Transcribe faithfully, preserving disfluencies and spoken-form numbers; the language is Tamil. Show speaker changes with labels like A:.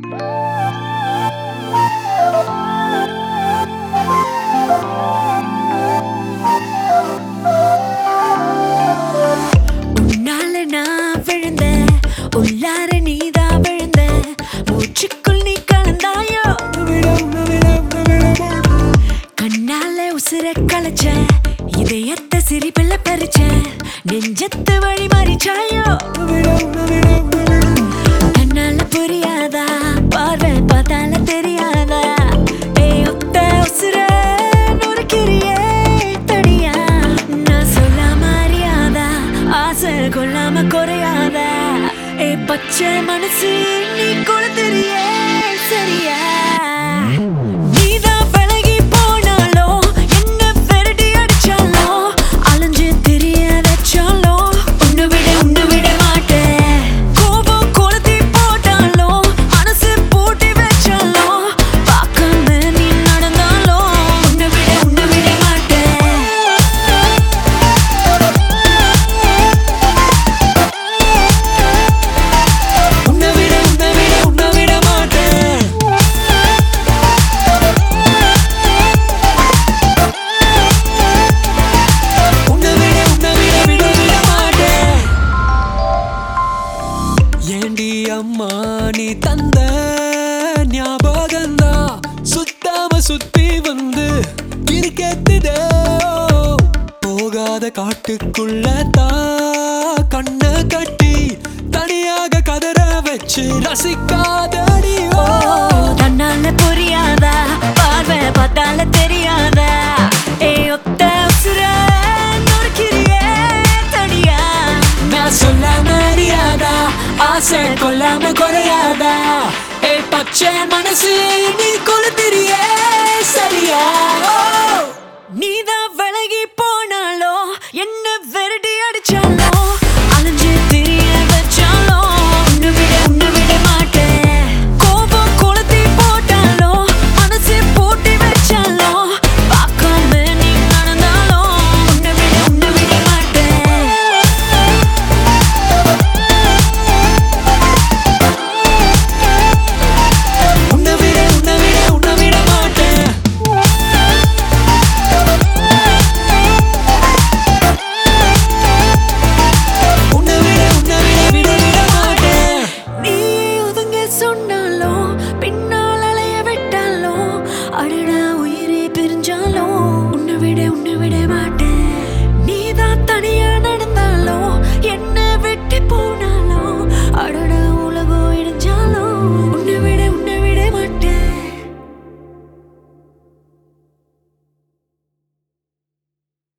A: உன்னால நான் விழுந்த உள்ளார நீதான் விழுந்த மூச்சுக்குள் நீ கலந்தாயோ கண்ணால உசுர கலைச்ச இதயத்தை சிரிப்பில் பறிச்ச நெஞ்சத்து வழி மாறிச்சாயோ கண்ணால புரியாதா பார்வை பார்த்தால தெரியாதா ஏய் ஒத்த உசுர நுறுக்கிறியே தடியா நான் சொல்லாம அறியாதா ஆசை கொள்ளாம குறையாதா ஏ பச்சை மனசு நீ கொளுத்துறியே சரியா நீதான் விலகி போனாலோ என்ன விரட்டி அடிச்சாலோ அலைஞ்சு தெரிய வச்சாலோ உன்னை விட உன்னை விட மாட்டேன் கோபம் கொளுத்தி போட்டாலோ மனசு பூட்டி வச்சாலோ பார்க்காம நீ நடந்தாலோ உன்னை விட உன்னை விட மாட்டேன் உன்னை விட உன்னை விட உன்னை விட மாட்டேன் உன்னை விட உன்னை விட விட விட மாட்டேன்
B: ஏண்டி அம்மா நீ தந்த ஞாபகந்தா சுத்தாம சுத்தி வந்து கிரிக்கெத்துதே போகாத காட்டுக்குள்ள தா கண்ண கட்டி தனியாக கதற வச்சு ரசிக்காதடியோ
A: தன்னால புரியாதா பார்வை பார்த்தால தெரியாதா ஏ ஒத்த உசுர நொறுக்கிறியே தடியா
B: நான் சொல்லாம அறியாதா ஆசை கொள்ளாம குறையாதா ஏ பச்சை மனசு